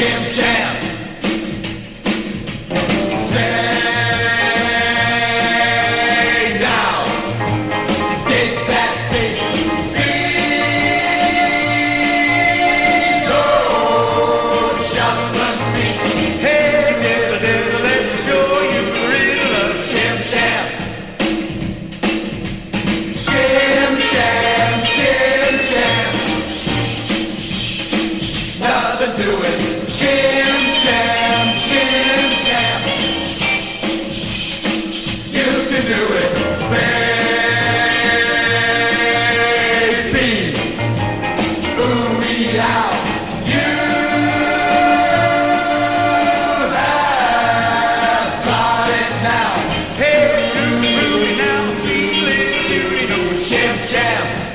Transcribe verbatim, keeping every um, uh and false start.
shim sham. Say now, dig that big sea. Oh, shuffling feet. Hey, diddle diddle, let me show you the real love. Shim sham. Shim sham, shim sham. Nothing to it. Shim sham, shim sham. You can do it, baby. Ooh-wee out. You have got it now. Hey, to Ruby now, sweet little beauty, no shim sham.